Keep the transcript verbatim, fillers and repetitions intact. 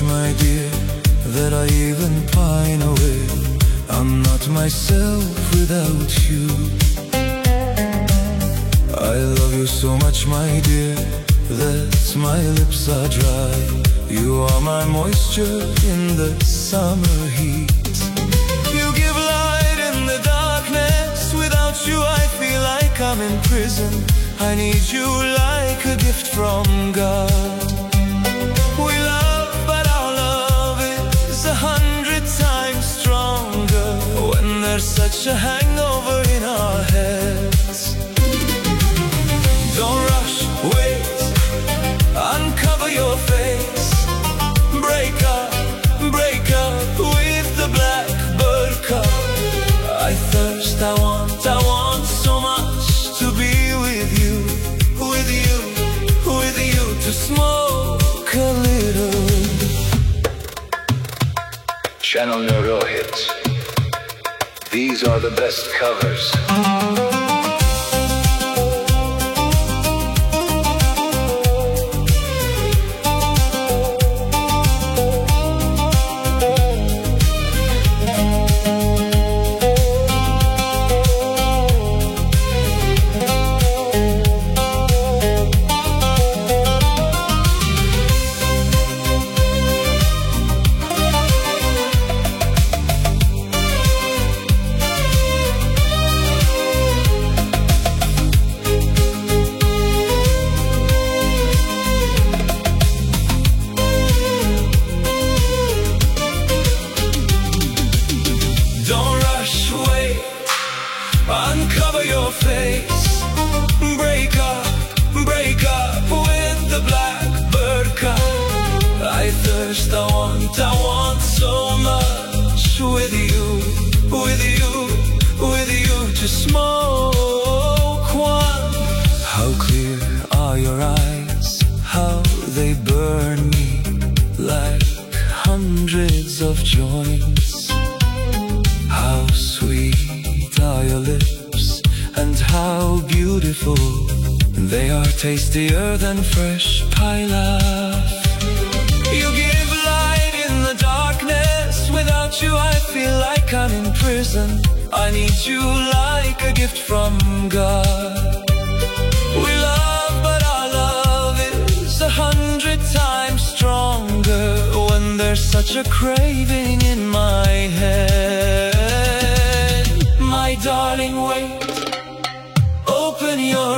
my dear, that I even pine away. I'm not myself without you. I love you so much, my dear, that my lips are dry. You are my moisture in the summer heat. You give light in the darkness. Without you I feel like I'm in prison. I need you like a gift from God. We love, but our love is a hundred times stronger when there's such a hangover in our heads. Don't rush, wait, uncover your face. Break up, break up with the blackbird cup. I thirst, I want, I want so much to be with you, with you, with you, to smoke a little. Channel Neuro Hits. These are the best covers. Uncover your face. Break up, break up with the blackbird cup. I thirst, I want, I want so much with you, with you, with you, to smoke one. How clear are your eyes, how they burn me like hundreds of joints. How sweet are your lips, and how beautiful they are, tastier than fresh pilaf. You give light in the darkness. Without you I feel like I'm in prison. I need you like a gift from God. We love, but our love is a hundred times stronger when there's such a craving in my head. My darling, wait, open your